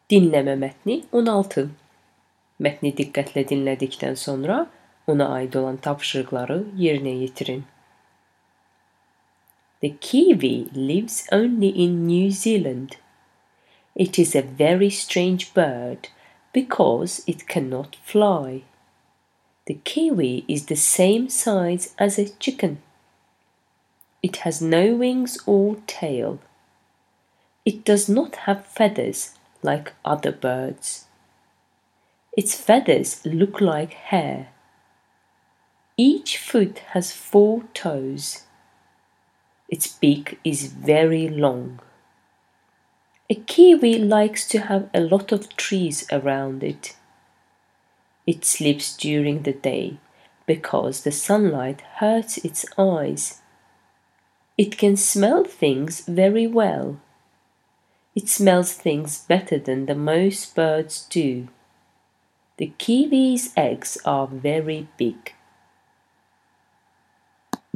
Dinleme metni 16. Metni diqqətlə dinlədikdən sonra ona aid olan tapşırıqları yerinə yetirin. The kiwi lives only in New Zealand. It is a very strange bird because it cannot fly. The kiwi is the same size as a chicken. It has no wings or tail. It does not have feathers like other birds. Its feathers look like hair. Each foot has 4 toes. Its beak is very long. A kiwi likes to have a lot of trees around it. It sleeps during the day because the sunlight hurts its eyes. It can smell things very well. It smells things better than the most birds do. The kiwi's eggs are very big.